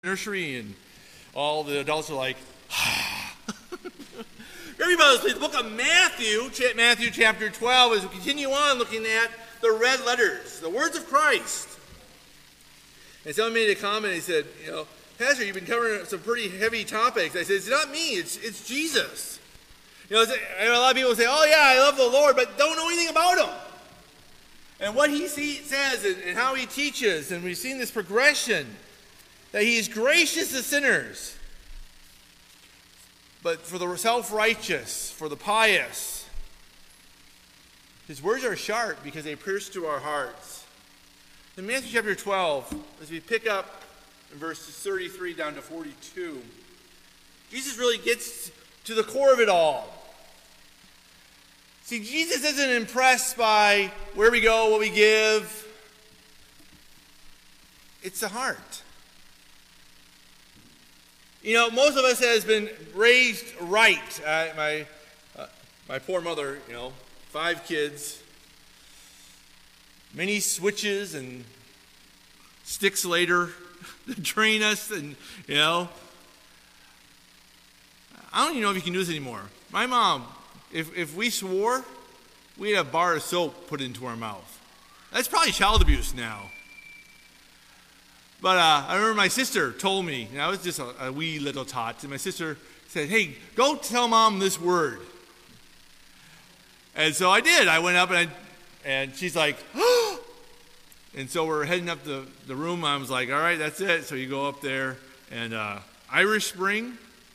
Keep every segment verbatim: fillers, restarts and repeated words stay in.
nursery, and all the adults are like, everybody's please. The book of Matthew, Matthew chapter twelve, as we continue on looking at the red letters, the words of Christ. And someone made a comment, he said, you know, Pastor, you've been covering some pretty heavy topics. I said, it's not me, it's it's Jesus. You know, a lot of people say, oh yeah, I love the Lord, but don't know anything about him. And what he see, says and, and how he teaches, and we've seen this progression, that he is gracious to sinners, but for the self-righteous, for the pious, his words are sharp because they pierce to our hearts. In Matthew chapter twelve, as we pick up in verses thirty-three down to forty-two, Jesus really gets to the core of it all. See, Jesus isn't impressed by where we go, what we give. It's the heart. You know, most of us has been raised right. Uh, my uh, my poor mother, you know, five kids, many switches and sticks later to train us, and you know, I don't even know if you can do this anymore. My mom, if if we swore, we'd have a bar of soap put into our mouth. That's probably child abuse now. But uh, I remember my sister told me, and I was just a, a wee little tot, and my sister said, hey, go tell Mom this word. And so I did. I went up, and I, and she's like, oh! And so we're heading up the, the room. I was like, all right, that's it. So you go up there, and uh, Irish Spring,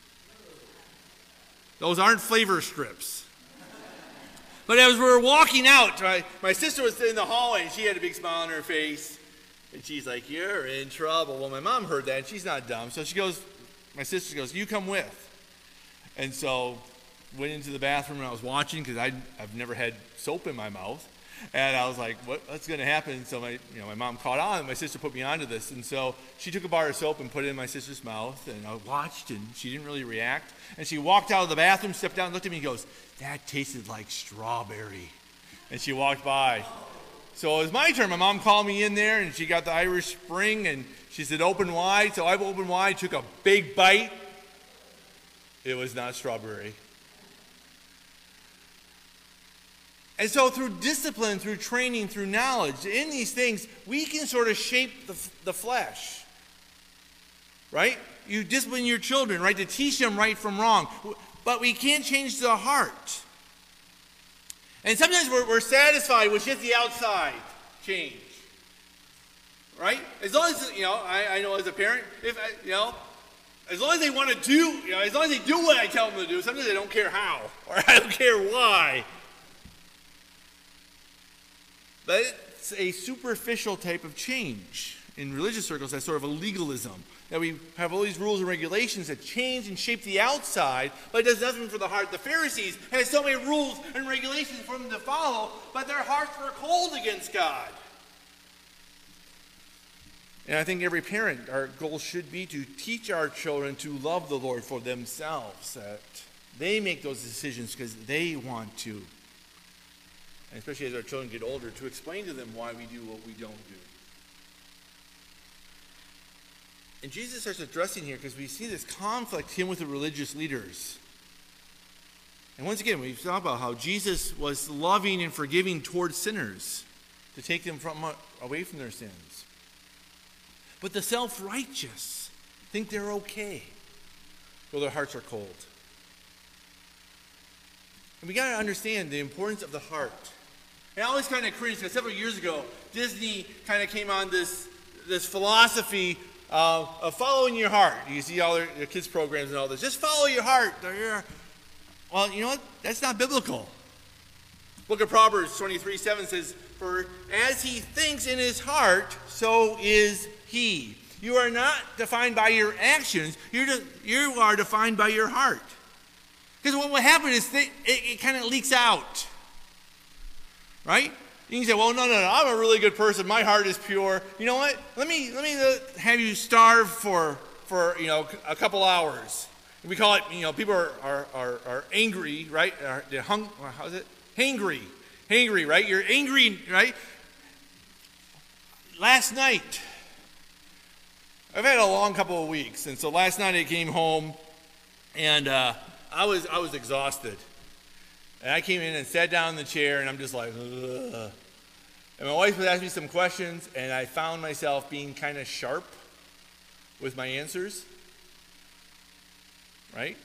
those aren't flavor strips. But as we were walking out, my, my sister was in the hallway, and she had a big smile on her face. And she's like, you're in trouble. Well, my mom heard that, and she's not dumb. So she goes, my sister goes, you come with. And so went into the bathroom, and I was watching because I've never had soap in my mouth. And I was like, what, what's going to happen? So my, you know, my mom caught on, and my sister put me onto this. And so she took a bar of soap and put it in my sister's mouth. And I watched, and she didn't really react. And she walked out of the bathroom, stepped down, looked at me, and goes, that tasted like strawberry. And she walked by. So it was my turn. My mom called me in there, and she got the Irish Spring, and she said, open wide. So I opened wide, took a big bite. It was not strawberry. And so through discipline, through training, through knowledge, in these things, we can sort of shape the, the flesh. Right? You discipline your children, right, to teach them right from wrong. But we can't change the heart. And sometimes we're, we're satisfied with just the outside change, right? As long as, you know, I, I know as a parent, if I, you know, as long as they want to do, you know, as long as they do what I tell them to do, sometimes I don't care how, or I don't care why. But it's a superficial type of change. In religious circles, that's sort of a legalism. That we have all these rules and regulations that change and shape the outside, but it does nothing for the heart. The Pharisees had so many rules and regulations for them to follow, but their hearts were cold against God. And I think every parent, our goal should be to teach our children to love the Lord for themselves, that they make those decisions because they want to. And especially as our children get older, to explain to them why we do what we don't do. And Jesus starts addressing here because we see this conflict, him with the religious leaders. And once again, we've talked about how Jesus was loving and forgiving towards sinners to take them from away from their sins. But the self-righteous think they're okay, though their hearts are cold. And we got to understand the importance of the heart. And I always kind of cringe because several years ago, Disney kind of came on this, this philosophy Uh, of following your heart. You see all their, their kids' programs and all this. Just follow your heart. Well, you know what? That's not biblical. Book of Proverbs twenty-three seven says, for as he thinks in his heart, so is he. You are not defined by your actions. You're de- you are defined by your heart. Because what will happen is th- it, it kind of leaks out. Right? You can say, well, no, no, no, I'm a really good person. My heart is pure. You know what? Let me let me have you starve for, for you know, a couple hours. We call it, you know, people are are, are, are angry, right? Are, they're hung, how's it? Hangry. Hangry, right? You're angry, right? Last night, I've had a long couple of weeks, and so last night I came home, and uh, I was I was exhausted. And I came in and sat down in the chair, and I'm just like, ugh. And my wife was asking me some questions, and I found myself being kind of sharp with my answers. Right?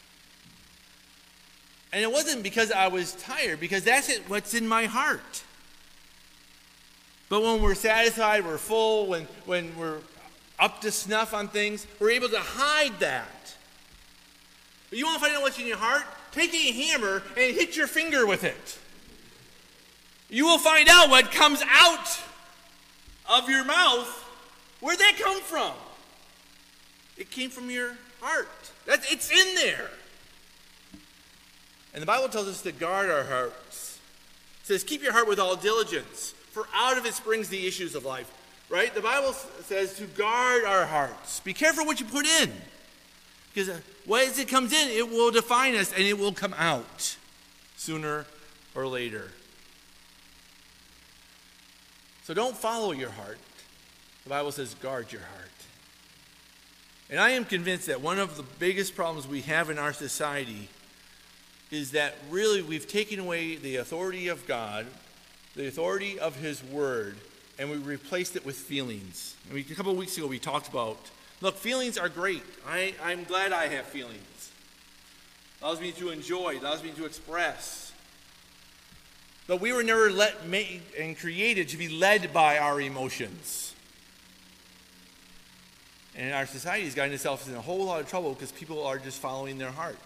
And it wasn't because I was tired, because that's it, what's in my heart. But when we're satisfied, we're full, when, when we're up to snuff on things, we're able to hide that. But you want to find out what's in your heart? Take a hammer and hit your finger with it. You will find out what comes out of your mouth. Where'd that come from? It came from your heart. That's, it's in there. And the Bible tells us to guard our hearts. It says, keep your heart with all diligence, for out of it springs the issues of life. Right? The Bible says to guard our hearts. Be careful what you put in. Because as it comes in, it will define us and it will come out sooner or later. So don't follow your heart. The Bible says guard your heart. And I am convinced that one of the biggest problems we have in our society is that really we've taken away the authority of God, the authority of His Word, and we replaced it with feelings. I mean, a couple of weeks ago we talked about, look, feelings are great. I, I'm glad I have feelings. It allows me to enjoy. It allows me to express. But we were never let, made and created to be led by our emotions. And our society has gotten itself in a whole lot of trouble because people are just following their heart.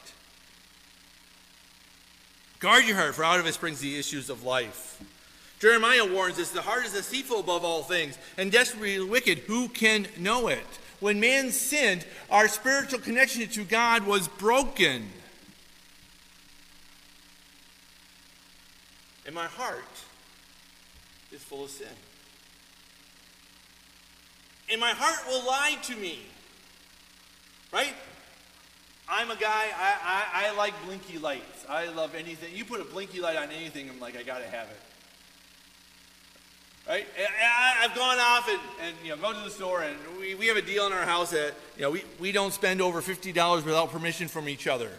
Guard your heart, for out of it springs the issues of life. Jeremiah warns us, the heart is deceitful above all things, and desperately wicked. Who can know it? When man sinned, our spiritual connection to God was broken. And my heart is full of sin. And my heart will lie to me. Right? I'm a guy, I, I, I like blinky lights. I love anything. You put a blinky light on anything, I'm like, I gotta have it. Right? And I, I've gone off and, and you know, go to the store, and we, we have a deal in our house that, you know, we, we don't spend over fifty dollars without permission from each other.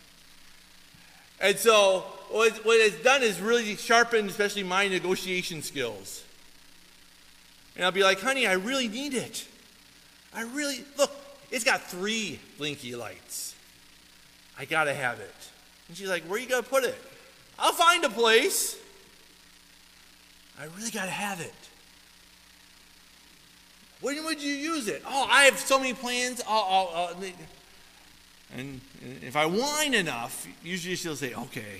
And so, what, what it's done is really sharpened, especially my negotiation skills. And I'll be like, honey, I really need it. I really, look, it's got three blinky lights. I gotta have it. And she's like, where are you gonna put it? I'll find a place. I really gotta have it. When would you use it? Oh, I have so many plans. I'll, I'll, I'll. And if I whine enough, usually she'll say, okay.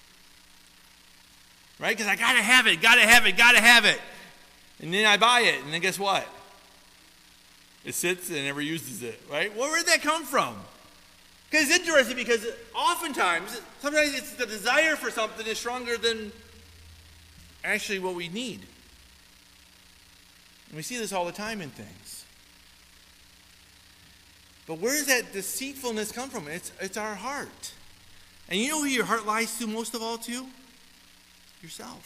Right? Because I gotta have it, gotta have it, gotta have it. And then I buy it, and then guess what? It sits and never uses it, right? Well, where did that come from? Because it's interesting, because oftentimes, sometimes it's the desire for something is stronger than actually what we need. And we see this all the time in things. But where does that deceitfulness come from? It's, it's our heart. And you know who your heart lies to most of all to? Yourself.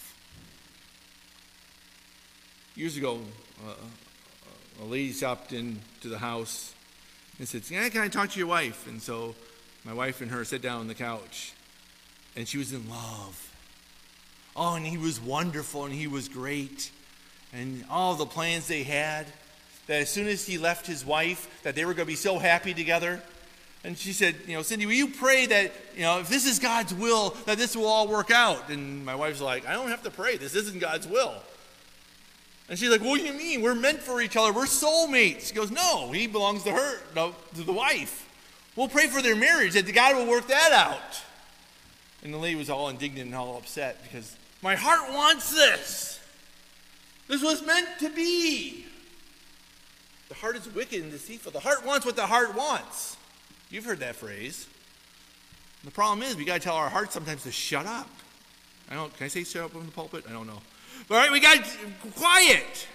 Years ago, uh, a lady stopped into the house and said, yeah, can I talk to your wife? And so my wife and her sat down on the couch, and she was in love. Oh, and he was wonderful, and he was great. And all the plans they had, that as soon as he left his wife, that they were going to be so happy together. And she said, you know, Cindy, will you pray that, you know, if this is God's will, that this will all work out? And my wife's like, I don't have to pray. This isn't God's will. And she's like, what do you mean? We're meant for each other. We're soulmates. She goes, no, he belongs to her, no, to the wife. We'll pray for their marriage, that God will work that out. And the lady was all indignant and all upset because my heart wants this. This was meant to be. The heart is wicked and deceitful. The heart wants what the heart wants. You've heard that phrase. And the problem is we got to tell our heart sometimes to shut up. I don't. Can I say shut up from the pulpit? I don't know. All right, we got to quiet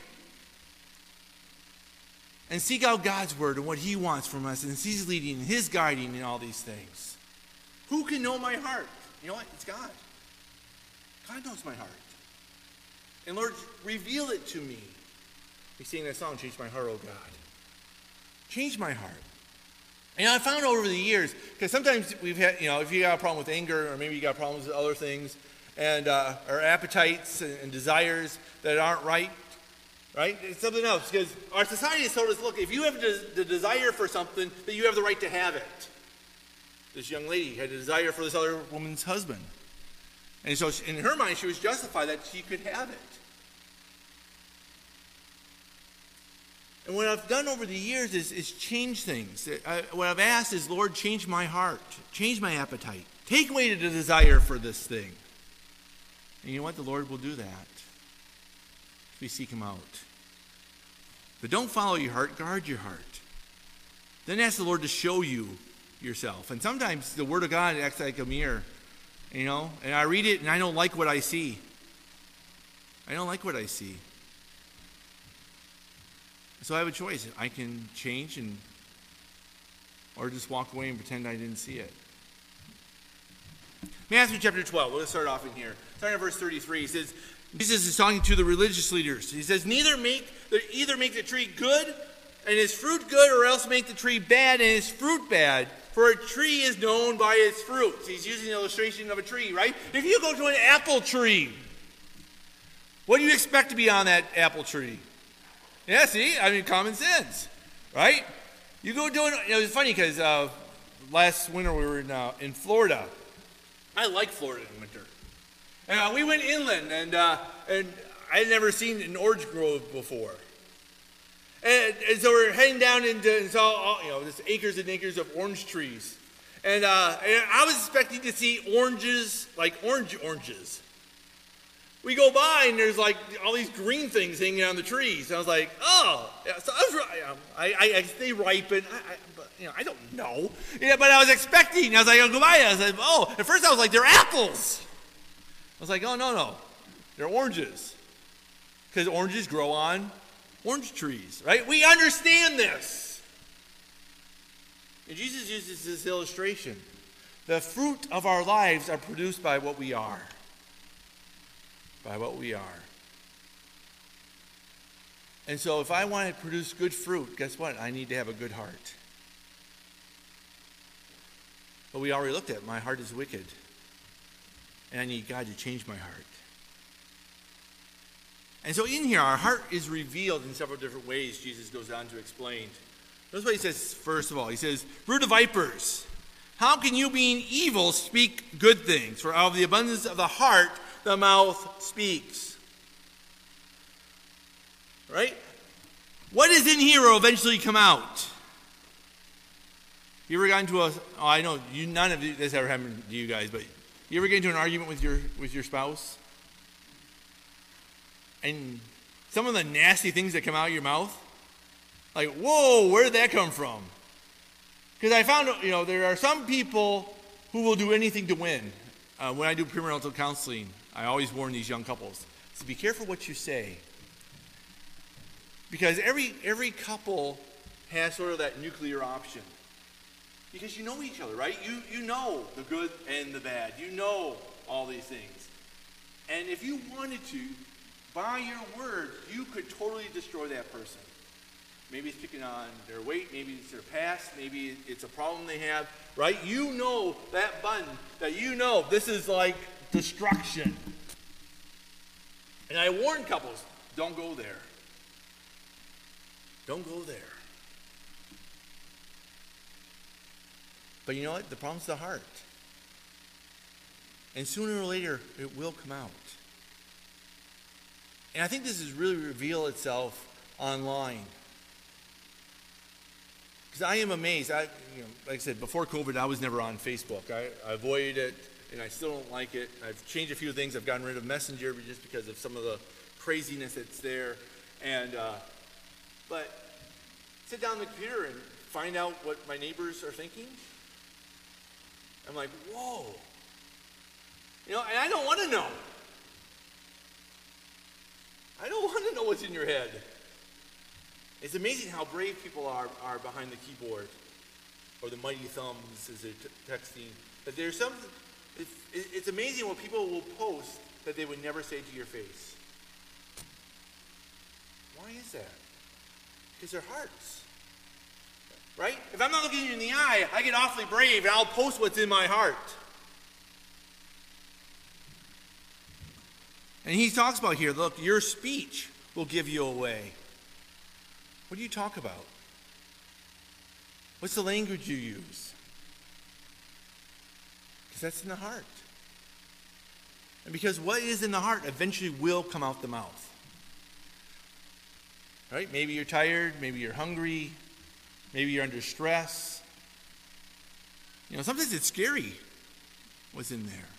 and seek out God's word and what He wants from us, and His leading, and His guiding, and all these things. Who can know my heart? You know what? It's God. God knows my heart. And Lord, reveal it to me. We sing that song, Change My Heart, O God. Change my heart. And I found over the years, because sometimes we've had, you know, if you got a problem with anger, or maybe you got problems with other things, and uh, or appetites and, and desires that aren't right, right? It's something else, because our society has told us, look, if you have the, the desire for something, that you have the right to have it. This young lady had a desire for this other woman's husband. And so in her mind, she was justified that she could have it. And what I've done over the years is, is change things. I, what I've asked is, Lord, change my heart. Change my appetite. Take away the desire for this thing. And you know what? The Lord will do that if we seek him out. But don't follow your heart. Guard your heart. Then ask the Lord to show you yourself. And sometimes the Word of God acts like a mirror. You know? And I read it and I don't like what I see. I don't like what I see. So I have a choice. I can change and or just walk away and pretend I didn't see it. Matthew chapter twelve. Let's start off in here. Starting at verse thirty-three. He says, Jesus is talking to the religious leaders. He says, Neither make either make the tree good and its fruit good, or else make the tree bad and its fruit bad. For a tree is known by its fruits. He's using an illustration of a tree, right? If you go to an apple tree, what do you expect to be on that apple tree? Yeah, see? I mean, common sense, right? You go doing, you know, it's funny because uh, last winter we were in, uh, in Florida. I like Florida in winter. And uh, we went inland, and uh, and I had never seen an orange grove before. And, and so we're heading down into, and saw all, you know, this acres and acres of orange trees. And, uh, and I was expecting to see oranges, like orange oranges. We go by and there's like all these green things hanging on the trees. And I was like, oh, yeah, so I, was, I, I, I they ripen. I, I, but, you know, I don't know. Yeah, but I was expecting. I was like, I'll go by. I was like, oh. At first I was like, they're apples. I was like, oh no no, they're oranges, because oranges grow on orange trees, right? We understand this. And Jesus uses this illustration. The fruit of our lives are produced by what we are. By what we are. And so if I want to produce good fruit, guess what? I need to have a good heart. But we already looked at it. My heart is wicked. And I need God to change my heart. And so in here, our heart is revealed in several different ways, Jesus goes on to explain. Notice what he says first of all. He says, brood of vipers, how can you, being evil, speak good things? For out of the abundance of the heart, the mouth speaks. Right? What is in here will eventually come out. You ever gotten to a, oh, I know, you, none of this ever happened to you guys, but you ever get into an argument with your with your spouse? And some of the nasty things that come out of your mouth, like, whoa, where did that come from? Because I found, you know, there are some people who will do anything to win. Uh, when I do premarital counseling, I always warn these young couples, so be careful what you say. Because every every couple has sort of that nuclear option. Because you know each other, right? You you know the good and the bad. You know all these things. And if you wanted to, by your words, you could totally destroy that person. Maybe it's picking on their weight, maybe it's their past, maybe it's a problem they have, right? You know that button, that you know this is like destruction. And I warn couples, don't go there. Don't go there. But you know what? The problem's the heart. And sooner or later, it will come out. And I think this has really revealed itself online. Because I am amazed. I, you know, like I said, before COVID, I was never on Facebook. I, I avoided it, and I still don't like it. I've changed a few things. I've gotten rid of Messenger just because of some of the craziness that's there. And uh, but sit down on the computer and find out what my neighbors are thinking. I'm like, whoa. You know, and I don't want to know. I don't want to know what's in your head. It's amazing how brave people are, are behind the keyboard, or the mighty thumbs as they're t- texting. But there's some, it's, it's amazing what people will post that they would never say to your face. Why is that? Because their hearts. Right? If I'm not looking you in the eye, I get awfully brave and I'll post what's in my heart. And he talks about here, look, your speech will give you away. What do you talk about? What's the language you use? Because that's in the heart. And because what is in the heart eventually will come out the mouth. Right? Maybe you're tired, maybe you're hungry, maybe you're under stress. You know, sometimes it's scary what's in there.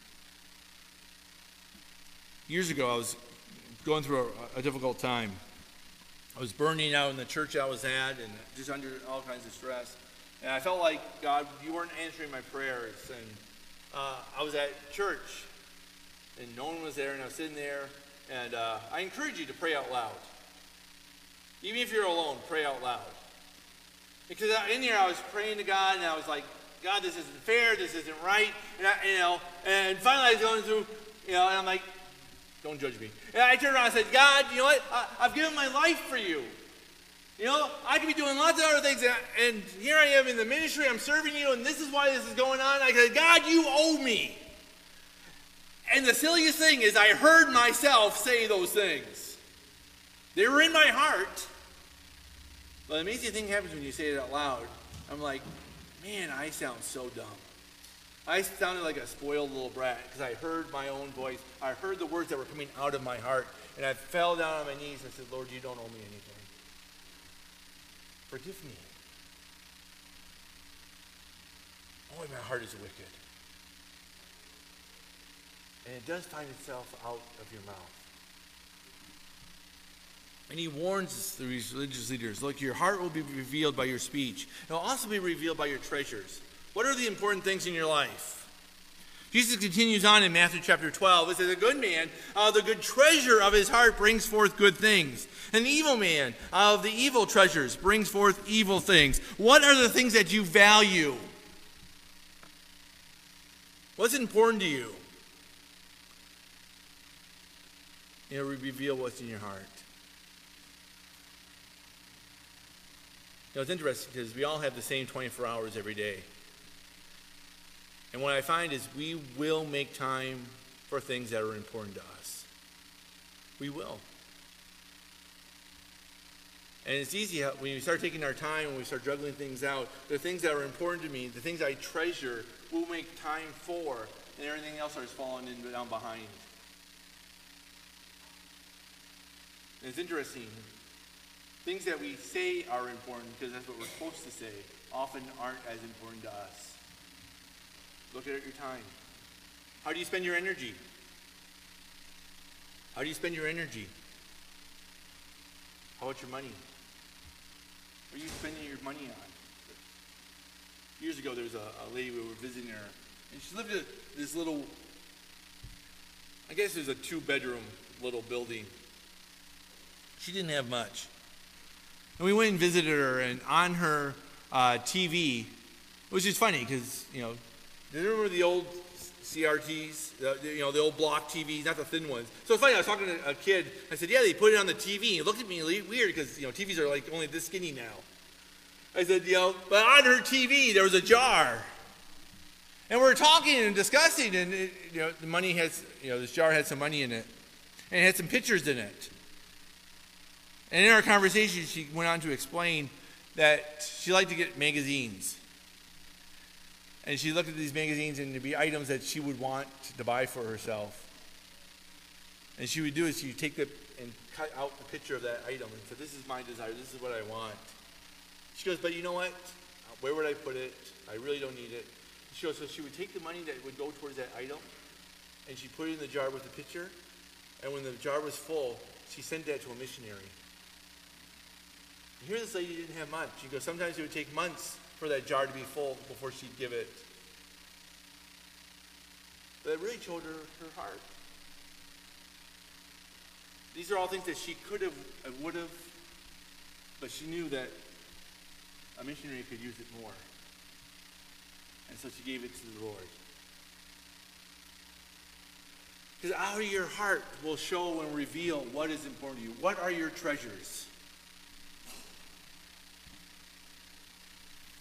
Years ago, I was going through a, a difficult time. I was burning out in the church I was at and just under all kinds of stress. And I felt like, God, you weren't answering my prayers. And uh, I was at church, and no one was there, and I was sitting there. And uh, I encourage you to pray out loud. Even if you're alone, pray out loud. Because in there, I was praying to God, and I was like, God, this isn't fair, this isn't right. And, I, you know, and finally I was going through, you know, and I'm like, don't judge me. And I turned around and said, God, you know what? I, I've given my life for you. You know, I could be doing lots of other things, and, and here I am in the ministry, I'm serving you, and this is why this is going on. I said, God, you owe me. And the silliest thing is I heard myself say those things. They were in my heart. But the amazing thing happens when you say it out loud. I'm like, man, I sound so dumb. I sounded like a spoiled little brat because I heard my own voice. I heard the words that were coming out of my heart. And I fell down on my knees and said, Lord, you don't owe me anything. Forgive me. Oh, my heart is wicked. And it does find itself out of your mouth. And he warns the religious leaders, look, your heart will be revealed by your speech. It will also be revealed by your treasures. What are the important things in your life? Jesus continues on in Matthew chapter twelve. It says, a good man, out of the good treasure of his heart brings forth good things. An evil man, out of the evil treasures, brings forth evil things. What are the things that you value? What's important to you? It will reveal what's in your heart. You know, it's interesting because we all have the same twenty-four hours every day. And what I find is we will make time for things that are important to us. We will. And it's easy how, when we start taking our time, when we start juggling things out, the things that are important to me, the things I treasure, we'll make time for, and everything else starts falling in, down behind. And it's interesting. Things that we say are important because that's what we're supposed to say often aren't as important to us. Look at your time. How do you spend your energy? How do you spend your energy? How about your money? What are you spending your money on? Years ago, there was a, a lady we were visiting her, and she lived in this little, I guess it was a two-bedroom little building. She didn't have much. And we went and visited her, and on her uh, T V, which is funny because, you know, do you remember the old C R Ts, the, you know, the old block T Vs, not the thin ones? So it's funny, I was talking to a kid, I said, yeah, they put it on the T V. He looked at me weird because, you know, T Vs are like only this skinny now. I said, you know, but on her T V, there was a jar. And we were talking and discussing, and, it, you know, the money has, you know, this jar had some money in it. And it had some pictures in it. And in our conversation, she went on to explain that she liked to get magazines. And she looked at these magazines and there'd be items that she would want to buy for herself. And she would do is she would take the and cut out the picture of that item and say, this is my desire, this is what I want. She goes, but you know what? Where would I put it? I really don't need it. She goes, so she would take the money that would go towards that item and she put it in the jar with the picture. And when the jar was full, she sent that to a missionary. And here this lady didn't have much. She goes, sometimes it would take months for that jar to be full before she'd give it. But it really showed her her heart. These are all things that she could have, would have, but she knew that a missionary could use it more. And so she gave it to the Lord. Because out of your heart will show and reveal what is important to you. What are your treasures?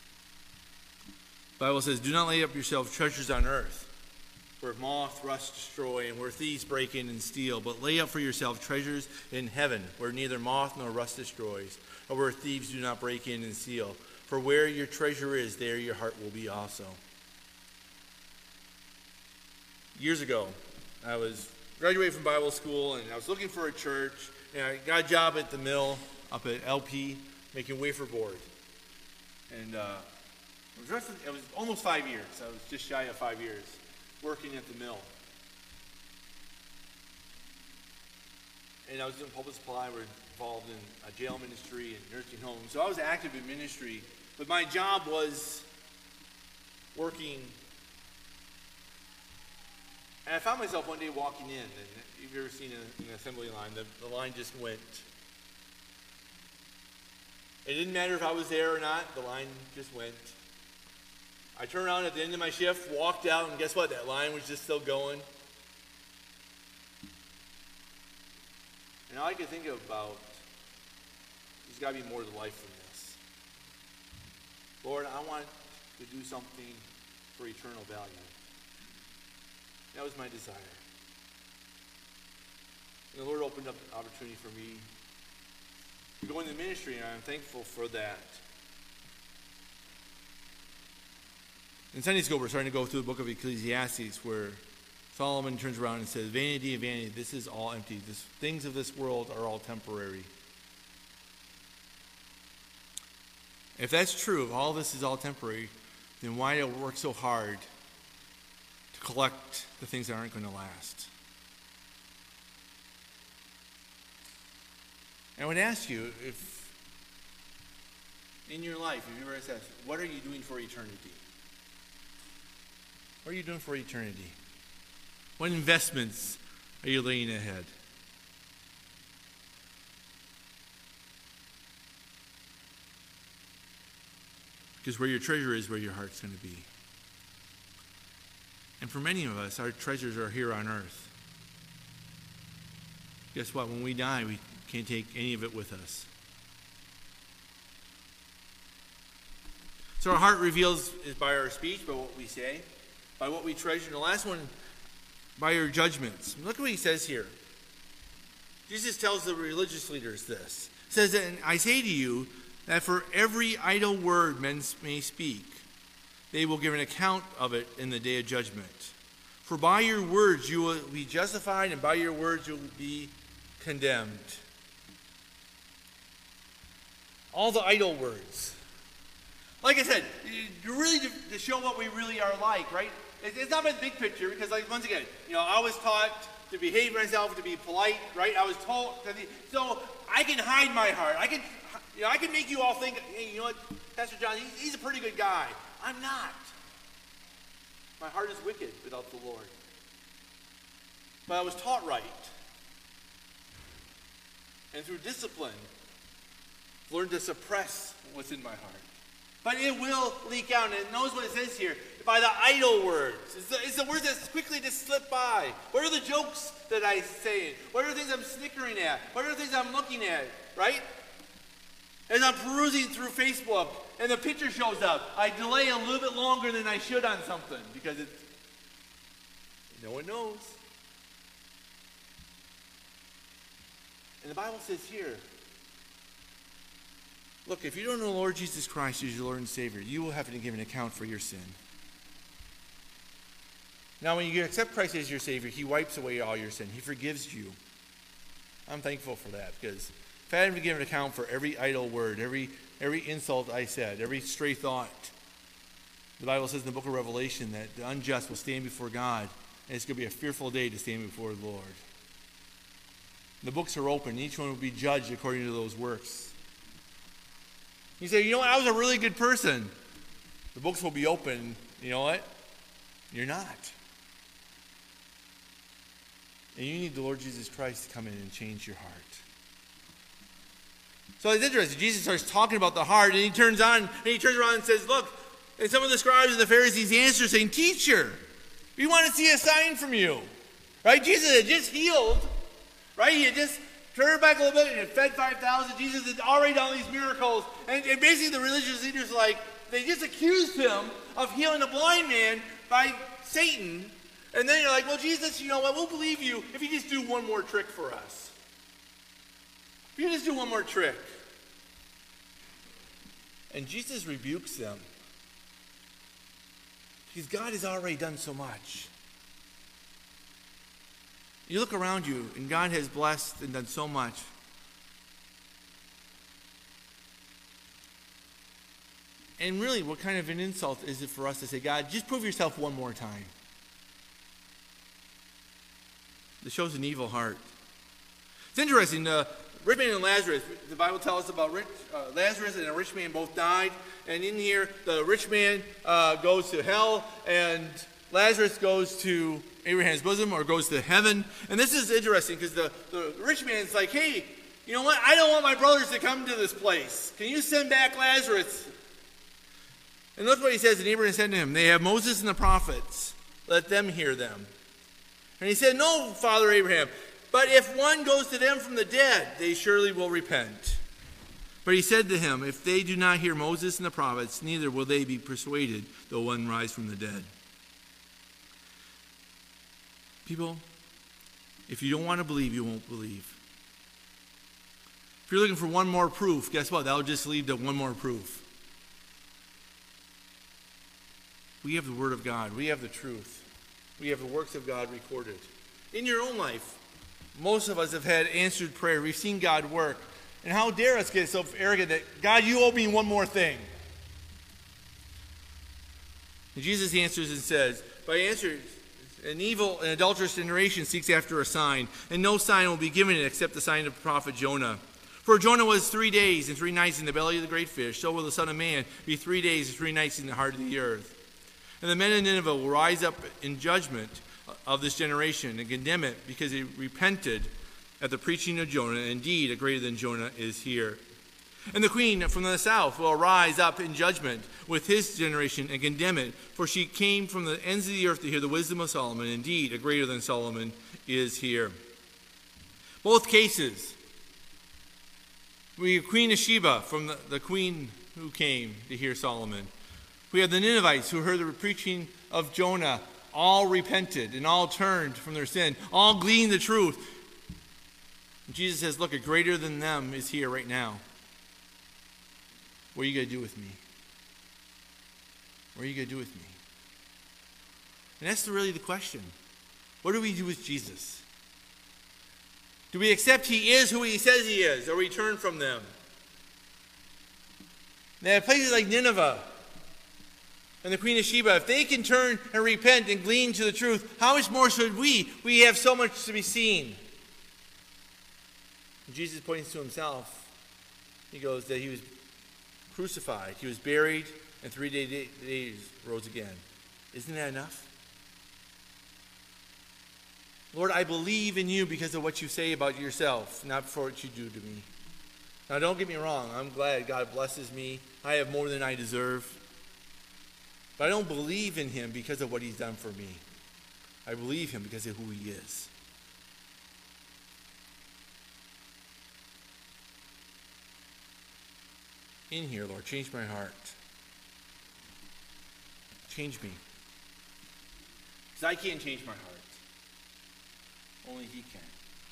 The Bible says, do not lay up yourself treasures on earth, where moth, rust, destroy, and where thieves break in and steal. But lay up for yourself treasures in heaven, where neither moth nor rust destroys, or where thieves do not break in and steal. For where your treasure is, there your heart will be also. Years ago, I was graduating from Bible school, and I was looking for a church, and I got a job at the mill up at L P, making wafer board. And uh, it, was roughly, it was almost five years. I was just shy of five years working at the mill. And I was doing public supply. We were involved in a jail ministry and nursing homes. So I was active in ministry. But my job was working. And I found myself one day walking in. And if you've ever seen a, an assembly line, the, the line just went. It didn't matter if I was there or not. The line just went. I turned around at the end of my shift, walked out, and guess what? That line was just still going. And all I could think about, there's got to be more to life than this. Lord, I want to do something for eternal value. That was my desire. And the Lord opened up an opportunity for me to go into ministry, and I'm thankful for that. In Sunday school, we're starting to go through the book of Ecclesiastes, where Solomon turns around and says, vanity of vanity, this is all empty. The things of this world are all temporary. If that's true, if all this is all temporary, then why do we work so hard to collect the things that aren't going to last? And I would ask you, if in your life, if you ever asked, what are you doing for eternity? What are you doing for eternity? What investments are you laying ahead? Because where your treasure is, where your heart's going to be. And for many of us, our treasures are here on earth. Guess what? When we die, we can't take any of it with us. So our heart reveals is by our speech, by what we say, by what we treasure. And the last one, by your judgments. Look at what he says here. Jesus tells the religious leaders this. He says, and I say to you that for every idle word men may speak, they will give an account of it in the day of judgment. For by your words you will be justified, and by your words you will be condemned. All the idle words. Like I said, really to, to show what we really are like, right? It's not about the big picture, because, like, once again, you know, I was taught to behave myself, to be polite, right? I was told to be, so I can hide my heart. I can, you know, I can make you all think, hey, you know what, Pastor John, he's, he's a pretty good guy. I'm not. My heart is wicked without the Lord. But I was taught right. And through discipline, learned to suppress what's in my heart. But it will leak out, and it knows what it says here, by the idle words. It's the, it's the words that quickly just slip by. What are the jokes that I say? What are the things I'm snickering at? What are the things I'm looking at, right? As I'm perusing through Facebook, and the picture shows up, I delay a little bit longer than I should on something, because it's, no one knows. And the Bible says here, look, if you don't know the Lord Jesus Christ as your Lord and Savior, you will have to give an account for your sin. Now, when you accept Christ as your Savior, He wipes away all your sin. He forgives you. I'm thankful for that, because if I had to give an account for every idle word, every, every insult I said, every stray thought, the Bible says in the book of Revelation that the unjust will stand before God, and it's going to be a fearful day to stand before the Lord. The books are open. Each one will be judged according to those works. You say, you know what, I was a really good person. The books will be open. You know what? You're not. And you need the Lord Jesus Christ to come in and change your heart. So it's interesting. Jesus starts talking about the heart, and he turns on, and he turns around and says, look, and some of the scribes and the Pharisees answer saying, teacher, we want to see a sign from you. Right? Jesus had just healed. Right? He had just turned back a little bit and had fed five thousand. Jesus had already done these miracles. And, and basically the religious leaders are like, they just accused him of healing a blind man by Satan. And then you're like, well, Jesus, you know what? We'll believe you if you just do one more trick for us. If you just do one more trick. And Jesus rebukes them. Because God has already done so much. You look around you, and God has blessed and done so much. And really, what kind of an insult is it for us to say, God, just prove yourself one more time? It shows an evil heart. It's interesting, uh, rich man and Lazarus, the Bible tells us about rich, uh, Lazarus and a rich man both died. And in here, the rich man uh, goes to hell, and Lazarus goes to Abraham's bosom or goes to heaven. And this is interesting because the, the rich man's like, hey, you know what? I don't want my brothers to come to this place. Can you send back Lazarus? And look what he says. And Abraham said to him, they have Moses and the prophets. Let them hear them. And he said, no, Father Abraham, but if one goes to them from the dead, they surely will repent. But he said to him, if they do not hear Moses and the prophets, neither will they be persuaded, though one rise from the dead. People, if you don't want to believe, you won't believe. If you're looking for one more proof, guess what? That'll just lead to one more proof. We have the Word of God. We have the truth. We have the works of God recorded. In your own life, most of us have had answered prayer. We've seen God work. And how dare us get so arrogant that, God, you owe me one more thing. And Jesus answers and says, by answers, an evil and adulterous generation seeks after a sign, and no sign will be given it except the sign of the prophet Jonah. For Jonah was three days and three nights in the belly of the great fish, so will the Son of Man be three days and three nights in the heart of the earth. And the men of Nineveh will rise up in judgment of this generation and condemn it because they repented at the preaching of Jonah. Indeed, a greater than Jonah is here. And the queen from the south will rise up in judgment with his generation and condemn it, for she came from the ends of the earth to hear the wisdom of Solomon. Indeed, a greater than Solomon is here. Both cases, we have Queen of Sheba from the, the queen who came to hear Solomon. We have the Ninevites who heard the preaching of Jonah, all repented and all turned from their sin, all gleaned the truth. And Jesus says, look, a greater than them is here right now. What are you going to do with me? What are you going to do with me? And that's really the question. What do we do with Jesus? Do we accept he is who he says he is, or we turn from them? Now, places like Nineveh and the Queen of Sheba, if they can turn and repent and glean to the truth, how much more should we? We have so much to be seen. And Jesus points to himself. He goes that he was crucified, he was buried, and three day, days rose again. Isn't that enough? Lord, I believe in you because of what you say about yourself, not for what you do to me. Now, don't get me wrong. I'm glad God blesses me. I have more than I deserve. But I don't believe in him because of what he's done for me. I believe him because of who he is. In here, Lord, change my heart. Change me. Because I can't change my heart. Only he can.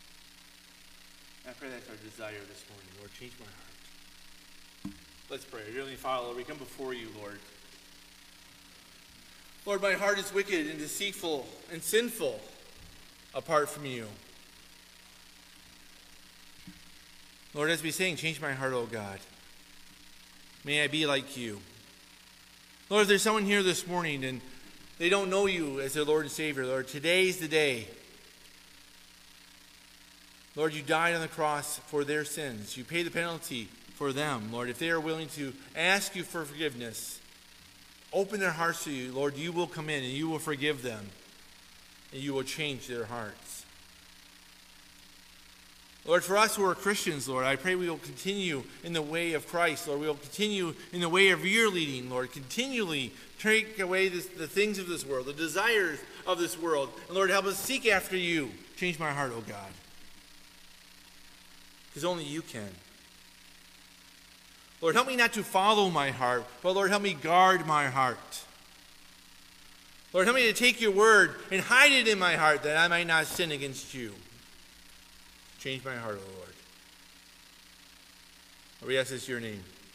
I pray that's our desire this morning. Lord, change my heart. Let's pray. Dear Heavenly Father, Lord, we come before you, Lord. Lord, my heart is wicked and deceitful and sinful apart from you. Lord, as we sing, change my heart, O God. May I be like you. Lord, if there's someone here this morning and they don't know you as their Lord and Savior, Lord, today's the day. Lord, you died on the cross for their sins. You paid the penalty for them. Lord, if they are willing to ask you for forgiveness, open their hearts to you, Lord, you will come in and you will forgive them and you will change their hearts. Lord, for us who are Christians, Lord, I pray we will continue in the way of Christ. Lord, we will continue in the way of your leading, Lord. Continually take away this, the things of this world, the desires of this world. And Lord, help us seek after you. Change my heart, oh God. Because only you can. Lord, help me not to follow my heart, but Lord, help me guard my heart. Lord, help me to take your word and hide it in my heart that I might not sin against you. Change my heart, O Lord. Lord, we ask this in your name.